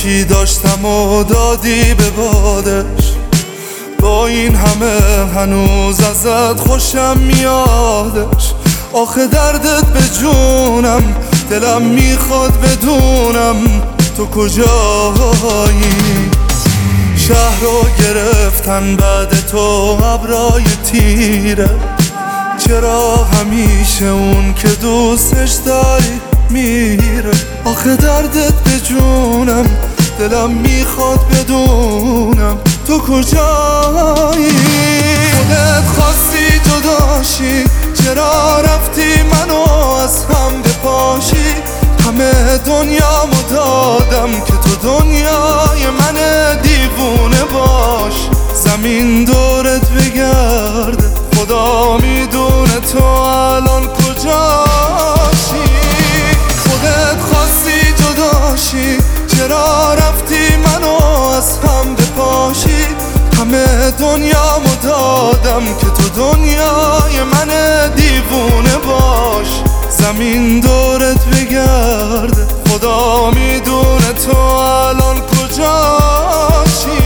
چی داشتم و دادی به بادش. با این همه هنوز ازت خوشم میادش. آخه دردت به جونم، دلم میخواد بدونم تو کجایی. شهر رو گرفتن بعد تو ابرای تیره. چرا همیشه اون که دوستش داری میره؟ آخه دردت به جونم، دلم میخواد بدونم تو کجایی. خودت خواستی جداشی، چرا رفتی منو از هم بپاشی؟ همه دنیامو دادم که تو دنیای من دیوونه باش. زمین دورت بگرده، خدا میدونه تو الان کجاشی. خودت خواستی جداشی، چرا رفتی منو از هم بپاشی؟ همه دنیامو دادم که تو دنیای من دیوونه باش. زمین دورت بگرده، خدا میدونه تو الان کجاشی.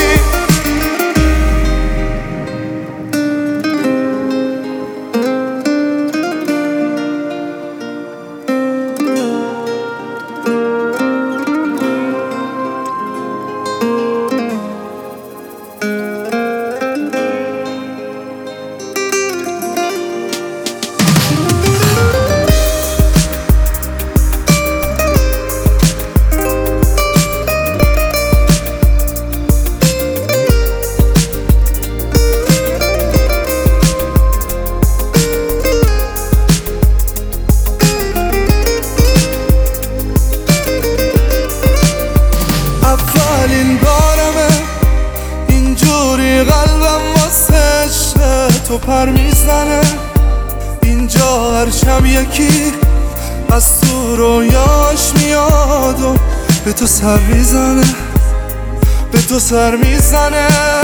اولین بارمه اینجوری قلبم واسه عشق تو پر میزنه. اینجا هر شب یکی از تو رویاش میاد و به تو سر میزنه، به تو سر میزنه.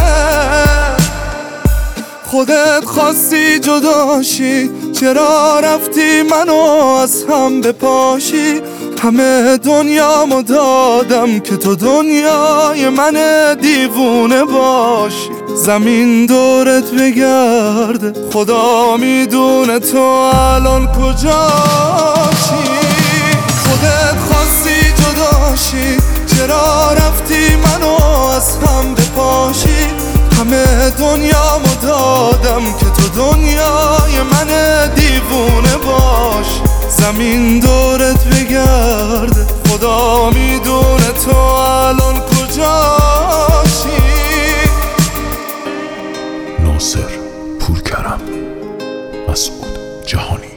خودت خواستی جداشی، چرا رفتی منو از هم بپاشی؟ همه دنیامو دادم که تو دنیای من دیوونه باشی. زمین دورت بگرده، خدا میدونه تو الان کجاشی. خودت خواستی جداشی، چرا رفتی منو از هم بپاشی؟ همه دنیامو دادم که تو دنیای من دیوونه باش. زمین دورت بگرده، خدا میدونه تو الان کجاشی. ناصر پورکرم، مسعود جهانی.